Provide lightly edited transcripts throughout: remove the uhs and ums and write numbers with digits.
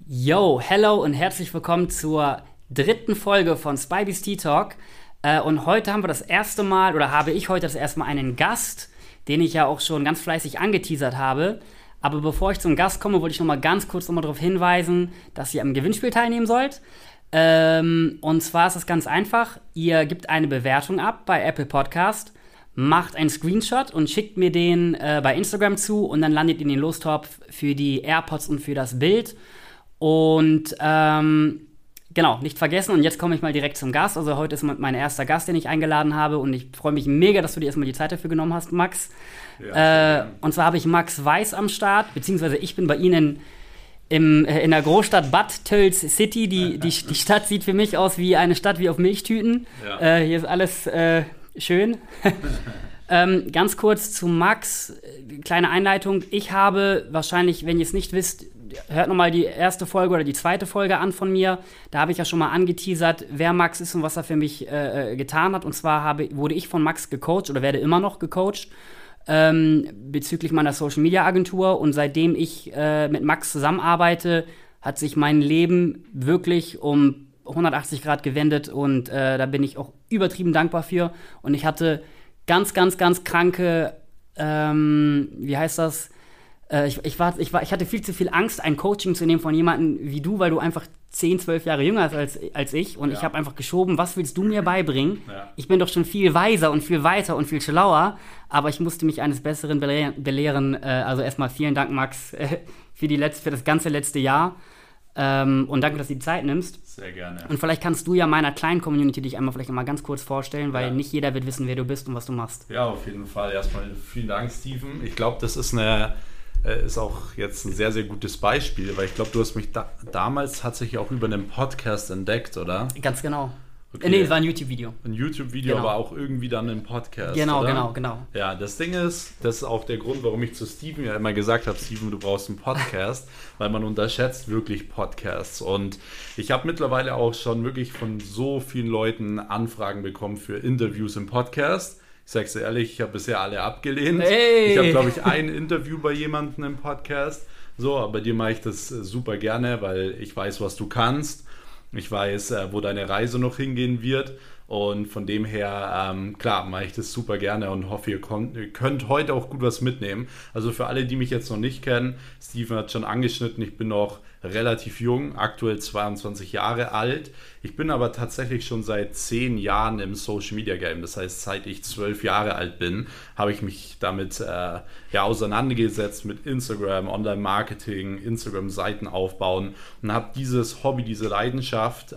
Yo, hello und herzlich willkommen zur dritten Folge von Spybees Tea Talk. Und heute haben wir habe ich heute das erste Mal einen Gast, den ich ja auch schon ganz fleißig angeteasert habe. Aber bevor ich zum Gast komme, wollte ich noch mal ganz kurz darauf hinweisen, dass ihr am Gewinnspiel teilnehmen sollt. Und zwar ist es ganz einfach. Ihr gebt eine Bewertung ab bei Apple Podcast, macht einen Screenshot und schickt mir den bei Instagram zu und dann landet ihr in den Lostopf für die AirPods und für das Bild. Und genau, nicht vergessen. Und jetzt komme ich mal direkt zum Gast. Also heute ist mein erster Gast, den ich eingeladen habe. Und ich freue mich mega, dass du dir erstmal die Zeit dafür genommen hast, Max. Ja, und zwar habe ich Max Weiß am Start, beziehungsweise ich bin bei Ihnen in der Großstadt Bad Tölz City. Die Stadt sieht für mich aus wie eine Stadt wie auf Milchtüten. Ja. Hier ist alles schön. Ganz kurz zu Max, kleine Einleitung. Ich habe wahrscheinlich, wenn ihr es nicht wisst, hört nochmal die erste Folge oder die zweite Folge an von mir. Da habe ich ja schon mal angeteasert, wer Max ist und was er für mich getan hat. Und zwar wurde ich von Max gecoacht oder werde immer noch gecoacht bezüglich meiner Social-Media-Agentur. Und seitdem ich mit Max zusammenarbeite, hat sich mein Leben wirklich um 180 Grad gewendet. Und da bin ich auch übertrieben dankbar für. Und ich hatte ganz, ganz, ganz kranke, wie heißt das? Ich hatte viel zu viel Angst, ein Coaching zu nehmen von jemandem wie du, weil du einfach 10, 12 Jahre jünger bist als ich. Und ich habe einfach geschoben, was willst du mir beibringen? Ja. Ich bin doch schon viel weiser und viel weiter und viel schlauer. Aber ich musste mich eines Besseren belehren. Also erstmal vielen Dank, Max, für das ganze letzte Jahr. Und danke, dass du die Zeit nimmst. Sehr gerne. Und vielleicht kannst du ja meiner kleinen Community dich vielleicht mal ganz kurz vorstellen, weil nicht jeder wird wissen, wer du bist und was du machst. Ja, auf jeden Fall. Erstmal vielen Dank, Steven. Ich glaube, das ist auch jetzt ein sehr, sehr gutes Beispiel, weil ich glaube, du hast mich damals tatsächlich auch über einen Podcast entdeckt, oder? Ganz genau. Okay. Nee, es war ein YouTube-Video. Ein YouTube-Video, genau. Aber auch irgendwie dann ein Podcast, Genau, oder? genau. Ja, das Ding ist, das ist auch der Grund, warum ich zu Steven ja immer gesagt habe, Steven, du brauchst einen Podcast, weil man unterschätzt wirklich Podcasts. Und ich habe mittlerweile auch schon wirklich von so vielen Leuten Anfragen bekommen für Interviews im Podcast. Ich sag's dir ehrlich, ich habe bisher alle abgelehnt. Hey. Ich habe, glaube ich, ein Interview bei jemandem im Podcast. So, aber bei dir mache ich das super gerne, weil ich weiß, was du kannst. Ich weiß, wo deine Reise noch hingehen wird. Und von dem her, klar, mache ich das super gerne und hoffe, ihr könnt heute auch gut was mitnehmen. Also für alle, die mich jetzt noch nicht kennen, Steven hat schon angeschnitten, ich bin noch relativ jung, aktuell 22 Jahre alt. Ich bin aber tatsächlich schon seit 10 Jahren im Social Media Game. Das heißt, seit ich 12 Jahre alt bin, habe ich mich damit auseinandergesetzt mit Instagram, Online-Marketing, Instagram-Seiten aufbauen und habe dieses Hobby, diese Leidenschaft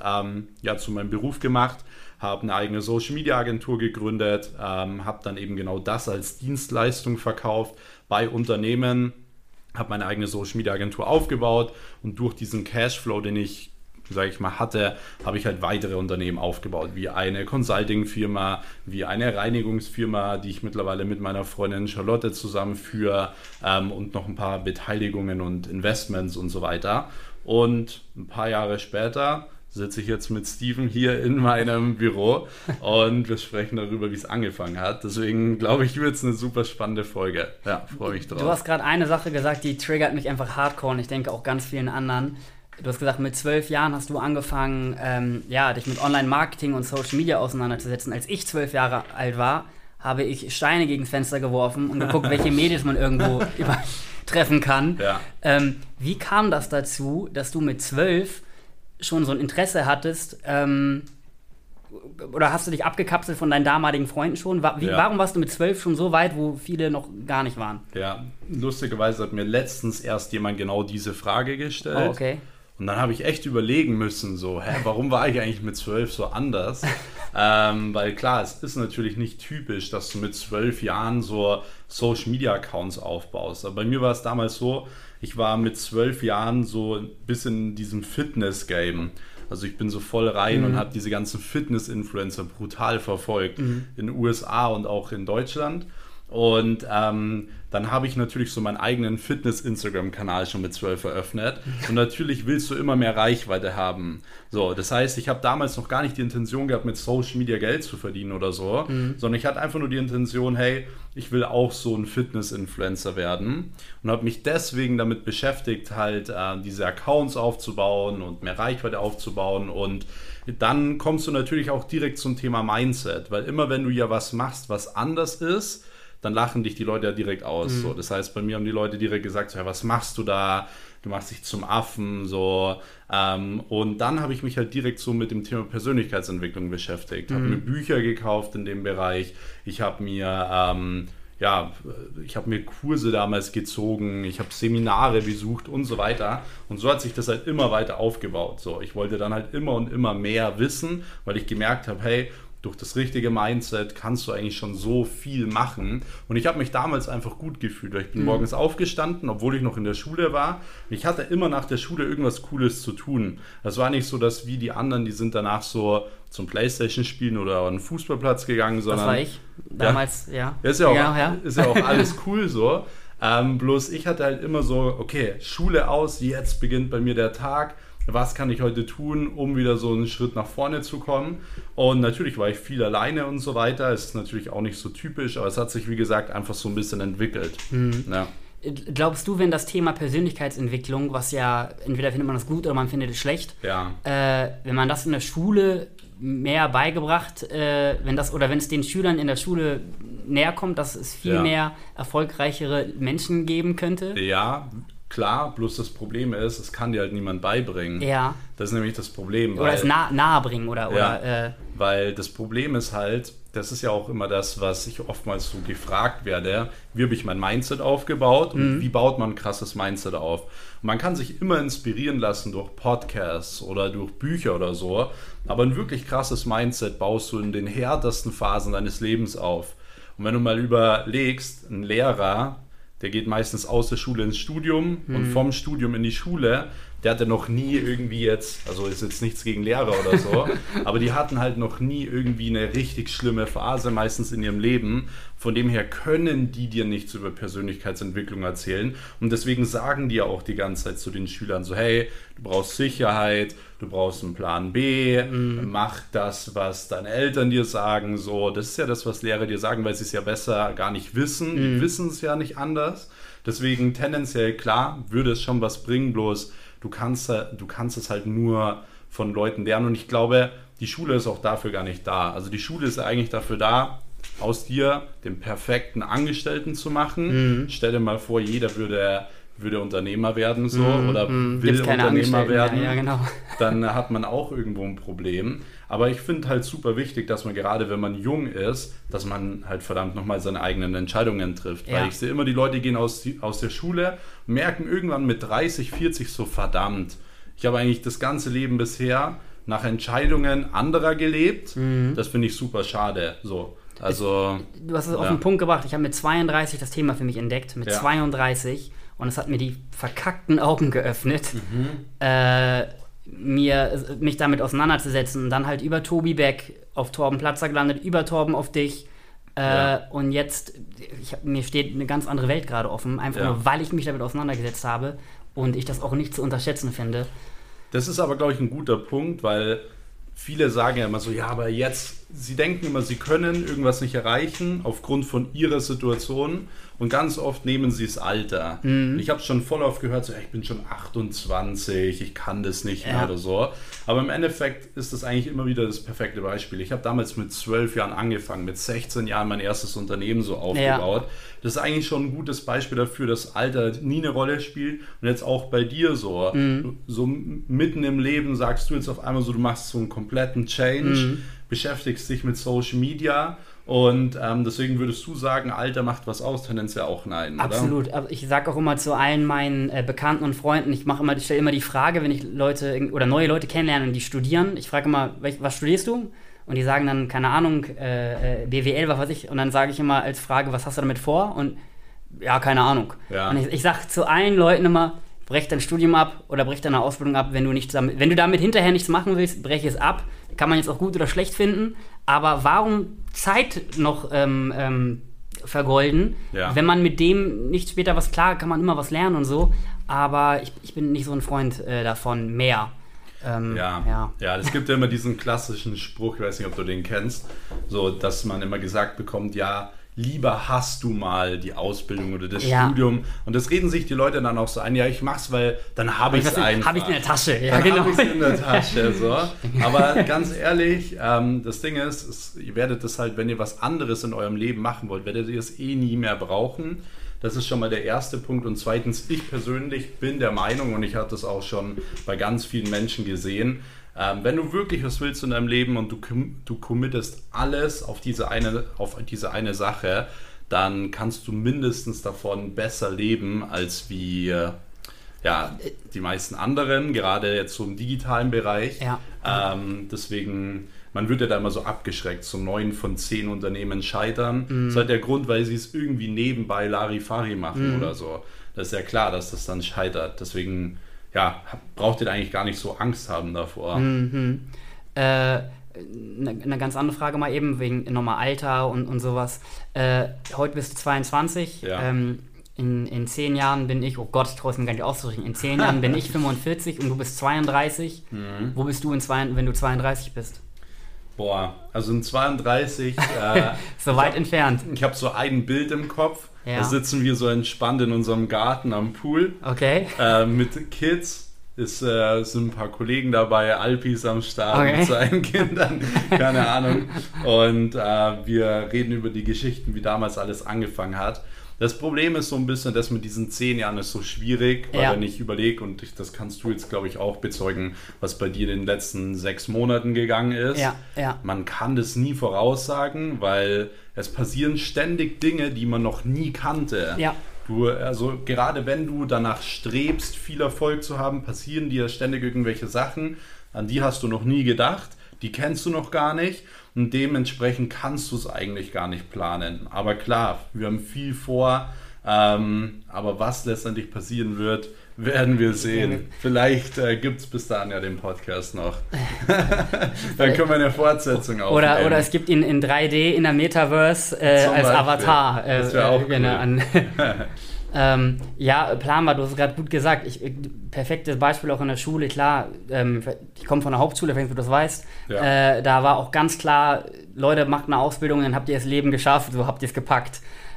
zu meinem Beruf gemacht. Habe eine eigene Social-Media-Agentur gegründet, habe dann eben genau das als Dienstleistung verkauft bei Unternehmen, habe meine eigene Social-Media-Agentur aufgebaut und durch diesen Cashflow, den ich, sage ich mal, hatte, habe ich halt weitere Unternehmen aufgebaut, wie eine Consulting-Firma, wie eine Reinigungsfirma, die ich mittlerweile mit meiner Freundin Charlotte zusammenführe und noch ein paar Beteiligungen und Investments und so weiter. Und ein paar Jahre später sitze ich jetzt mit Steven hier in meinem Büro und wir sprechen darüber, wie es angefangen hat. Deswegen glaube ich, wird es eine super spannende Folge. Ja, freue mich drauf. Du hast gerade eine Sache gesagt, die triggert mich einfach hardcore und ich denke auch ganz vielen anderen. Du hast gesagt, mit 12 Jahren hast du angefangen, dich mit Online-Marketing und Social Media auseinanderzusetzen. Als ich 12 Jahre alt war, habe ich Steine gegen das Fenster geworfen und geguckt, welche Mädels man irgendwo treffen kann. Ja. Wie kam das dazu, dass du mit 12 schon so ein Interesse hattest, oder hast du dich abgekapselt von deinen damaligen Freunden schon? Warum warst du mit 12 schon so weit, wo viele noch gar nicht waren? Ja, lustigerweise hat mir letztens erst jemand genau diese Frage gestellt. Oh, okay. Und dann habe ich echt überlegen müssen, warum war ich eigentlich mit 12 so anders? Weil klar, es ist natürlich nicht typisch, dass du mit 12 Jahren so Social-Media-Accounts aufbaust. Aber bei mir war es damals so, ich war mit 12 Jahren so ein bisschen in diesem Fitness-Game. Also ich bin so voll rein und habe diese ganzen Fitness-Influencer brutal verfolgt. In den USA und auch in Deutschland. Und dann habe ich natürlich so meinen eigenen Fitness-Instagram-Kanal schon mit 12 eröffnet. Und natürlich willst du immer mehr Reichweite haben. So, das heißt, ich habe damals noch gar nicht die Intention gehabt, mit Social Media Geld zu verdienen oder so, sondern ich hatte einfach nur die Intention, hey, ich will auch so ein Fitness-Influencer werden und habe mich deswegen damit beschäftigt, halt diese Accounts aufzubauen und mehr Reichweite aufzubauen. Und dann kommst du natürlich auch direkt zum Thema Mindset, weil immer wenn du ja was machst, was anders ist, dann lachen dich die Leute ja direkt aus. So. Das heißt, bei mir haben die Leute direkt gesagt, ja, was machst du da? Du machst dich zum Affen. So. Und dann habe ich mich halt direkt so mit dem Thema Persönlichkeitsentwicklung beschäftigt. Habe mir Bücher gekauft in dem Bereich. Ich habe mir Kurse damals gezogen, ich habe Seminare besucht und so weiter. Und so hat sich das halt immer weiter aufgebaut. So, ich wollte dann halt immer und immer mehr wissen, weil ich gemerkt habe, hey, durch das richtige Mindset kannst du eigentlich schon so viel machen. Und ich habe mich damals einfach gut gefühlt, weil ich bin morgens aufgestanden, obwohl ich noch in der Schule war. Ich hatte immer nach der Schule irgendwas Cooles zu tun. Das war nicht so, dass wie die anderen, die sind danach so zum Playstation spielen oder an den Fußballplatz gegangen, sondern... Das war ich damals, ja. Ist ja auch alles cool so. Bloß ich hatte halt immer so, okay, Schule aus, jetzt beginnt bei mir der Tag. Was kann ich heute tun, um wieder so einen Schritt nach vorne zu kommen? Und natürlich war ich viel alleine und so weiter. Es ist natürlich auch nicht so typisch, aber es hat sich, wie gesagt, einfach so ein bisschen entwickelt. Ja. Glaubst du, wenn das Thema Persönlichkeitsentwicklung, was ja, entweder findet man das gut oder man findet es schlecht, wenn man das in der Schule mehr beigebracht, wenn es den Schülern in der Schule näher kommt, dass es viel mehr erfolgreichere Menschen geben könnte? Ja, klar, bloß das Problem ist, es kann dir halt niemand beibringen. Ja. Das ist nämlich das Problem. Oder es nahebringen. Weil das Problem ist halt, das ist ja auch immer das, was ich oftmals so gefragt werde, wie habe ich mein Mindset aufgebaut und wie baut man ein krasses Mindset auf? Und man kann sich immer inspirieren lassen durch Podcasts oder durch Bücher oder so, aber ein wirklich krasses Mindset baust du in den härtesten Phasen deines Lebens auf. Und wenn du mal überlegst, ein Lehrer, der geht meistens aus der Schule ins Studium und vom Studium in die Schule. Der hatte noch nie irgendwie jetzt, also ist jetzt nichts gegen Lehrer oder so, aber die hatten halt noch nie irgendwie eine richtig schlimme Phase, meistens in ihrem Leben. Von dem her können die dir nichts über Persönlichkeitsentwicklung erzählen. Und deswegen sagen die ja auch die ganze Zeit zu den Schülern so, hey, du brauchst Sicherheit, du brauchst einen Plan B, mach das, was deine Eltern dir sagen. So, das ist ja das, was Lehrer dir sagen, weil sie es ja besser gar nicht wissen. Die wissen es ja nicht anders. Deswegen tendenziell, klar, würde es schon was bringen, bloß du kannst es halt nur von Leuten lernen. Und ich glaube, die Schule ist auch dafür gar nicht da. Also die Schule ist eigentlich dafür da, aus dir den perfekten Angestellten zu machen. Stell dir mal vor, jeder würde Unternehmer werden so oder will Unternehmer werden. Ja, genau. Dann hat man auch irgendwo ein Problem. Aber ich finde halt super wichtig, dass man gerade, wenn man jung ist, dass man halt verdammt nochmal seine eigenen Entscheidungen trifft. Ja. Weil ich sehe immer, die Leute gehen aus der Schule, merken irgendwann mit 30, 40 so, verdammt, ich habe eigentlich das ganze Leben bisher nach Entscheidungen anderer gelebt. Das finde ich super schade. So. Also, du hast es auf den Punkt gebracht. Ich habe mit 32 das Thema für mich entdeckt. Mit 32. Und es hat mir die verkackten Augen geöffnet, mich damit auseinanderzusetzen. Und dann halt über Tobi Beck auf Torben Platzer gelandet, über Torben auf dich. Und jetzt, mir steht eine ganz andere Welt gerade offen. Einfach nur, weil ich mich damit auseinandergesetzt habe und ich das auch nicht zu unterschätzen finde. Das ist aber, glaube ich, ein guter Punkt, weil viele sagen ja immer so, ja, aber jetzt, sie denken immer, sie können irgendwas nicht erreichen aufgrund von ihrer Situation und ganz oft nehmen sie das Alter. Ich habe es schon voll oft gehört, so, ich bin schon 28, ich kann das nicht mehr oder so. Aber im Endeffekt ist das eigentlich immer wieder das perfekte Beispiel. Ich habe damals mit 12 Jahren angefangen, mit 16 Jahren mein erstes Unternehmen so aufgebaut. Das ist eigentlich schon ein gutes Beispiel dafür, dass Alter nie eine Rolle spielt. Und jetzt auch bei dir so. So mitten im Leben sagst du jetzt auf einmal so, du machst so einen kompletten Change, beschäftigst dich mit Social Media und deswegen würdest du sagen, Alter macht was aus, tendenziell auch nein, oder? Absolut. Ich sage auch immer zu allen meinen Bekannten und Freunden, ich stelle immer die Frage, wenn ich neue Leute kennenlerne und die studieren, ich frage immer, was studierst du? Und die sagen dann, keine Ahnung, BWL, was weiß ich. Und dann sage ich immer als Frage, was hast du damit vor? Und ja, keine Ahnung. Ja. Und ich sage zu allen Leuten immer, brech dein Studium ab oder brech deine Ausbildung ab, wenn du damit hinterher nichts machen willst, brech es ab. Kann man jetzt auch gut oder schlecht finden. Aber warum Zeit noch vergolden. Ja. Wenn man mit dem nicht später was klar, kann man immer was lernen und so. Aber ich bin nicht so ein Freund davon, mehr. Ja, es gibt ja immer diesen klassischen Spruch, ich weiß nicht, ob du den kennst, so, dass man immer gesagt bekommt, ja, lieber hast du mal die Ausbildung oder das Studium. Und das reden sich die Leute dann auch so ein, ja, ich mach's, weil dann habe ich es einfach. Habe ich in der Tasche, ja, genau. Habe ich in der Tasche, so. Aber ganz ehrlich, das Ding ist, ihr werdet das halt, wenn ihr was anderes in eurem Leben machen wollt, werdet ihr es nie mehr brauchen. Das ist schon mal der erste Punkt. Und zweitens, ich persönlich bin der Meinung, und ich habe das auch schon bei ganz vielen Menschen gesehen, wenn du wirklich was willst in deinem Leben und du committest alles auf diese eine Sache, dann kannst du mindestens davon besser leben als wie die meisten anderen, gerade jetzt so im digitalen Bereich. Ja. Deswegen, man wird ja da immer so abgeschreckt, so 9 von 10 Unternehmen scheitern. Das ist halt der Grund, weil sie es irgendwie nebenbei Larifari machen oder so. Das ist ja klar, dass das dann scheitert. Deswegen, braucht ihr da eigentlich gar nicht so Angst haben davor. Eine ganz andere Frage mal eben, wegen nochmal Alter und sowas. Heute bist du 22. Ja. In 10 Jahren bin ich, oh Gott, ich traue es mir gar nicht auszusprechen, in 10 Jahren bin ich 45 und du bist 32. Wo bist du wenn du 32 bist? Boah, also in 32... so weit entfernt. Ich habe so ein Bild im Kopf. Ja. Da sitzen wir so entspannt in unserem Garten am Pool. Okay. Mit Kids. Sind ein paar Kollegen dabei, Alpis am Start mit seinen Kindern, keine Ahnung. Und wir reden über die Geschichten, wie damals alles angefangen hat. Das Problem ist so ein bisschen, dass mit diesen 10 Jahren ist so schwierig, weil wenn ich überlege, und das kannst du jetzt, glaube ich, auch bezeugen, was bei dir in den letzten 6 Monaten gegangen ist. Ja. Man kann das nie voraussagen, weil es passieren ständig Dinge, die man noch nie kannte. Ja. Also gerade wenn du danach strebst, viel Erfolg zu haben, passieren dir ständig irgendwelche Sachen, an die hast du noch nie gedacht, die kennst du noch gar nicht und dementsprechend kannst du es eigentlich gar nicht planen. Aber klar, wir haben viel vor, aber was letztendlich passieren wird, werden wir sehen. Vielleicht gibt es bis dahin ja den Podcast noch. Dann können wir eine Fortsetzung aufnehmen. Oder es gibt ihn in 3D in der Metaverse als Beispiel. Avatar. Das wäre auch cool. Planbar, du hast gerade gut gesagt. Perfektes Beispiel auch in der Schule, klar. Ich komme von der Hauptschule, wenn du das weißt. Ja. Da war auch ganz klar, Leute, macht eine Ausbildung, dann habt ihr das Leben geschafft, so habt ihr es gepackt.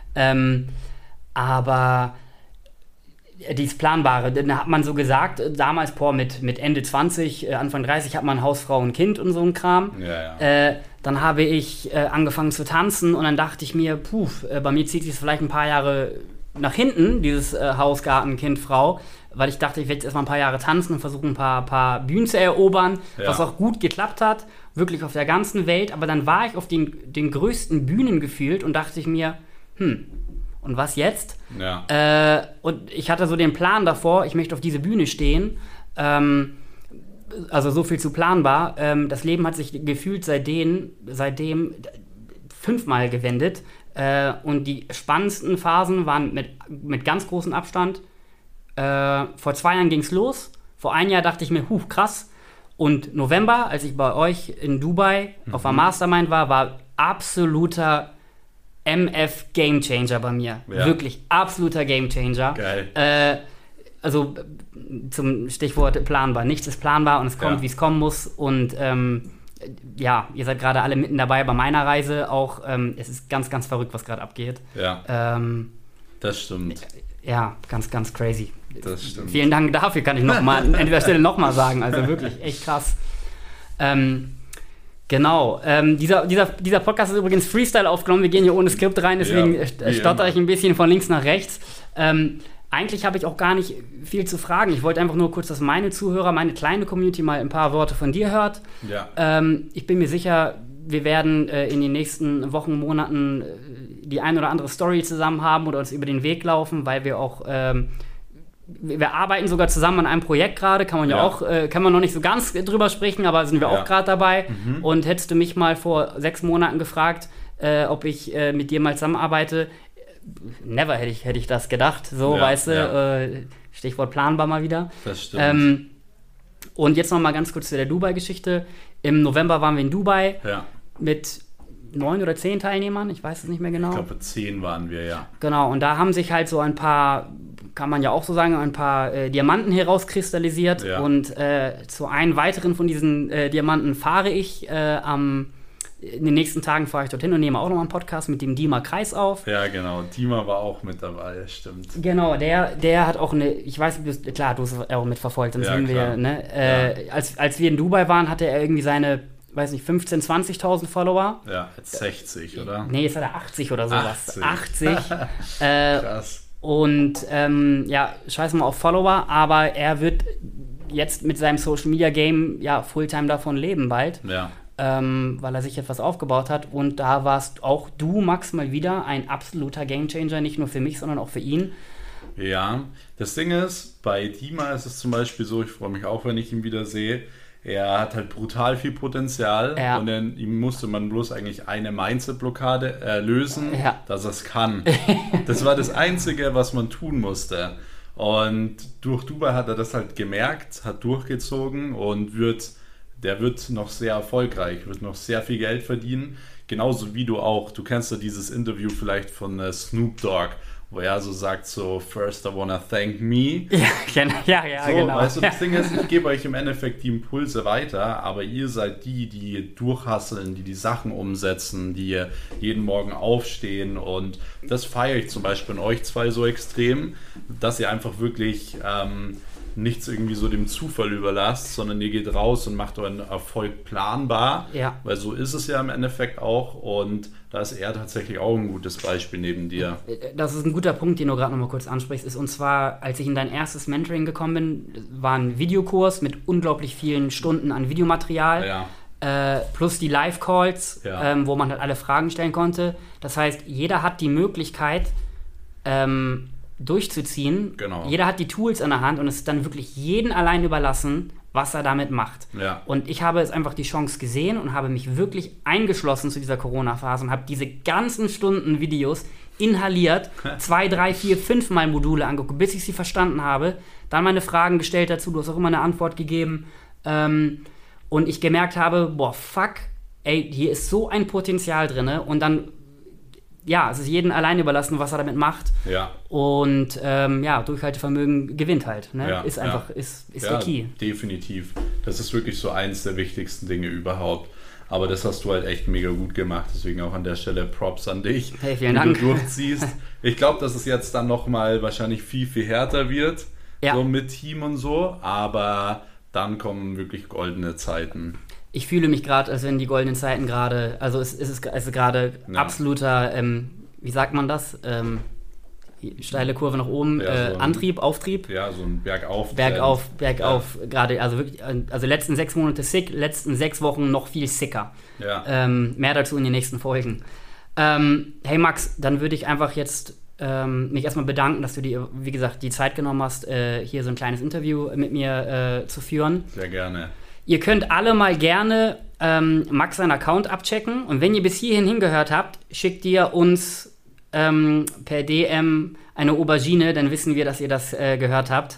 Aber dieses Planbare, dann hat man so gesagt, damals mit Ende 20, Anfang 30 hat man Haus, Frau und Kind und so ein Kram. Ja. Dann habe ich angefangen zu tanzen und dann dachte ich mir, bei mir zieht sich es vielleicht ein paar Jahre nach hinten, dieses Haus, Garten, Kind, Frau, weil ich dachte, ich werde jetzt erstmal ein paar Jahre tanzen und versuchen, ein paar Bühnen zu erobern, was auch gut geklappt hat, wirklich auf der ganzen Welt, aber dann war ich auf den größten Bühnen gefühlt und dachte ich mir, und was jetzt? Ja. Und ich hatte so den Plan davor, ich möchte auf diese Bühne stehen. Also so viel zu planbar. Das Leben hat sich gefühlt seitdem 5-mal gewendet. Und die spannendsten Phasen waren mit ganz großem Abstand. Vor 2 Jahren ging es los. Vor 1 Jahr dachte ich mir, krass. Und November, als ich bei euch in Dubai auf der Mastermind war absoluter MF Gamechanger bei mir. Ja. Wirklich absoluter Gamechanger. Geil. Also zum Stichwort planbar. Nichts ist planbar und es kommt, wie es kommen muss. Und ihr seid gerade alle mitten dabei bei meiner Reise. Auch es ist ganz, ganz verrückt, was gerade abgeht. Ja. Das stimmt. Ja, ganz, ganz crazy. Das stimmt. Vielen Dank dafür, kann ich an dieser Stelle nochmal sagen. Also wirklich, echt krass. Genau, dieser Podcast ist übrigens Freestyle aufgenommen, wir gehen hier ohne Skript rein, deswegen stottere ich ein bisschen von links nach rechts. Eigentlich habe ich auch gar nicht viel zu fragen, ich wollte einfach nur kurz, dass meine Zuhörer, meine kleine Community mal ein paar Worte von dir hört. Ja. Ich bin mir sicher, wir werden in den nächsten Wochen, Monaten die ein oder andere Story zusammen haben oder uns über den Weg laufen, weil wir auch... wir arbeiten sogar zusammen an einem Projekt gerade, kann man kann man noch nicht so ganz drüber sprechen, aber sind wir auch gerade dabei. Und hättest du mich mal vor 6 Monaten gefragt, ob ich mit dir mal zusammenarbeite, never hätte ich das gedacht, so, weißt du, Stichwort planbar mal wieder. Das stimmt. Und jetzt noch mal ganz kurz zu der Dubai-Geschichte. Im November waren wir in Dubai mit 9 oder 10 Teilnehmern, ich weiß es nicht mehr genau. Ich glaube, 10 waren wir, ja. Genau, und da haben sich halt so ein paar, kann man ja auch so sagen, ein paar Diamanten herauskristallisiert. Ja. Und zu einem weiteren von diesen Diamanten fahre ich in den nächsten Tagen fahre ich dorthin und nehme auch nochmal einen Podcast mit dem Dima Kreis auf. Ja, genau. Dima war auch mit dabei, stimmt. Genau, der hat auch ich weiß nicht, klar, du hast es auch mitverfolgt, sonst sind wir, ne? Als wir in Dubai waren, hatte er irgendwie seine, weiß nicht, 15.000, 20.000 Follower. Ja, jetzt 60, oder? Nee, jetzt hat er 80 oder sowas. 80. Krass. Und scheiß mal auf Follower, aber er wird jetzt mit seinem Social Media Game Fulltime davon leben bald. Ja. Weil er sich etwas aufgebaut hat. Und da warst auch du, Max, mal wieder ein absoluter Gamechanger, nicht nur für mich, sondern auch für ihn. Ja, das Ding ist, bei Dima ist es zum Beispiel so, ich freue mich auch, wenn ich ihn wieder sehe, er hat halt brutal viel Potenzial und ihm musste man bloß eigentlich eine Mindset-Blockade lösen, dass er es kann. Das war das Einzige, was man tun musste. Und durch Dubai hat er das halt gemerkt, hat durchgezogen und der wird noch sehr erfolgreich, wird noch sehr viel Geld verdienen. Genauso wie du auch. Du kennst ja dieses Interview vielleicht von Snoop Dogg, wo er so sagt, so, first I wanna thank me. Ja, so, genau. Weißt du, das Ding ist, ich gebe euch im Endeffekt die Impulse weiter, aber ihr seid die durchhasseln, die Sachen umsetzen, die jeden Morgen aufstehen, und das feiere ich zum Beispiel in euch zwei so extrem, dass ihr einfach wirklich nichts irgendwie so dem Zufall überlasst, sondern ihr geht raus und macht euren Erfolg planbar, weil so ist es ja im Endeffekt auch, und da ist er tatsächlich auch ein gutes Beispiel neben dir. Das ist ein guter Punkt, den du gerade noch mal kurz ansprichst, ist, und zwar, als ich in dein erstes Mentoring gekommen bin, war ein Videokurs mit unglaublich vielen Stunden an Videomaterial, plus die Live-Calls, wo man halt alle Fragen stellen konnte. Das heißt, jeder hat die Möglichkeit, durchzuziehen. Genau. Jeder hat die Tools in der Hand und es ist dann wirklich jeden allein überlassen, was er damit macht. Ja. Und ich habe jetzt einfach die Chance gesehen und habe mich wirklich eingeschlossen zu dieser Corona-Phase und habe diese ganzen Stunden Videos inhaliert, 2, 3, 4, 5 Mal Module angeguckt, bis ich sie verstanden habe, dann meine Fragen gestellt dazu, du hast auch immer eine Antwort gegeben, und ich gemerkt habe, boah, fuck, ey, hier ist so ein Potenzial drin, und dann es ist jedem allein überlassen, was er damit macht. Ja. Und Durchhaltevermögen gewinnt halt. Ne? Ist einfach, ist der Key. Definitiv. Das ist wirklich so eins der wichtigsten Dinge überhaupt. Aber das hast du halt echt mega gut gemacht. Deswegen auch an der Stelle Props an dich. Hey, vielen Dank. Du durchziehst. Ich glaube, dass es jetzt dann nochmal wahrscheinlich viel, viel härter wird. So mit Team und so. Aber dann kommen wirklich goldene Zeiten. Ich fühle mich gerade, als wenn die goldenen Zeiten gerade, also es ist gerade absoluter, wie sagt man das? Steile Kurve nach oben, so Antrieb, Auftrieb. Ja, so ein Bergauf. Bergauf, gerade, also wirklich, also letzten 6 Monate sick, letzten 6 Wochen noch viel sicker. Ja. Mehr dazu in den nächsten Folgen. Hey Max, dann würde ich einfach jetzt mich erstmal bedanken, dass du dir, wie gesagt, die Zeit genommen hast, hier so ein kleines Interview mit mir zu führen. Sehr gerne. Ihr könnt alle mal gerne Max seinen Account abchecken. Und wenn ihr bis hierhin hingehört habt, schickt ihr uns per DM eine Aubergine, dann wissen wir, dass ihr das gehört habt.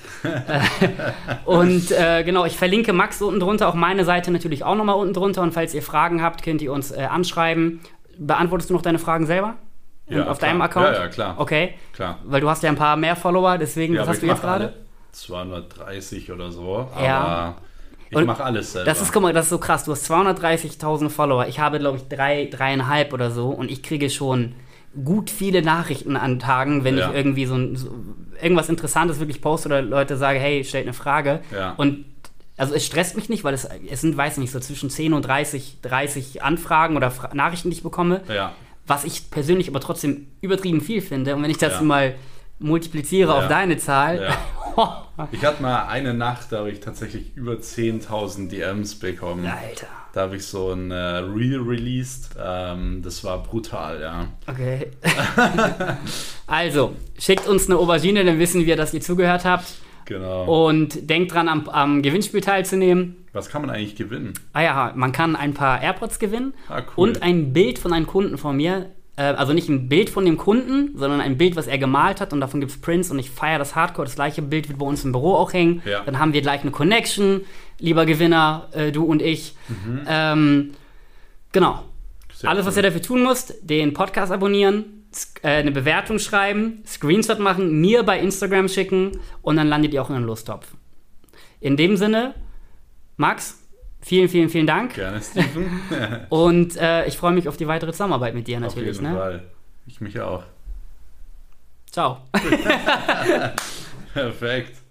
Und genau, ich verlinke Max unten drunter, auch meine Seite natürlich auch nochmal unten drunter. Und falls ihr Fragen habt, könnt ihr uns anschreiben. Beantwortest du noch deine Fragen selber? Ja, auf deinem Account? Ja, klar. Okay. Klar. Weil du hast ja ein paar mehr Follower, deswegen, was hast du jetzt gerade? 230 oder so, ja. Aber ich mache alles selber. Das ist so krass, du hast 230.000 Follower, ich habe, glaube ich, 3,5 oder so, und ich kriege schon gut viele Nachrichten an Tagen, wenn ich irgendwie so irgendwas Interessantes wirklich poste oder Leute sagen, hey, stellt eine Frage. Ja. Und also es stresst mich nicht, weil es sind, weiß nicht, so zwischen 10 und 30 Anfragen oder Nachrichten, die ich bekomme. Ja. Was ich persönlich aber trotzdem übertrieben viel finde. Und wenn ich das mal multipliziere auf deine Zahl. Ja. Ich hatte mal eine Nacht, da habe ich tatsächlich über 10.000 DMs bekommen. Alter. Da habe ich so ein Reel released. Das war brutal, ja. Okay. Also, schickt uns eine Aubergine, dann wissen wir, dass ihr zugehört habt. Genau. Und denkt dran, am Gewinnspiel teilzunehmen. Was kann man eigentlich gewinnen? Man kann ein paar AirPods gewinnen. Cool. Und ein Bild von einem Kunden von mir. Also nicht ein Bild von dem Kunden, sondern ein Bild, was er gemalt hat, und davon gibt es Prints, und ich feiere das Hardcore. Das gleiche Bild wird bei uns im Büro auch hängen. Ja. Dann haben wir gleich eine Connection, lieber Gewinner, du und ich. Genau. Alles, was ihr dafür tun müsst, den Podcast abonnieren, eine Bewertung schreiben, Screenshot machen, mir bei Instagram schicken und dann landet ihr auch in einem Lostopf. In dem Sinne, Max, vielen, vielen, vielen Dank. Gerne, Steven. Und ich freue mich auf die weitere Zusammenarbeit mit dir natürlich. Auf jeden Fall. Ich mich auch. Ciao. Perfekt.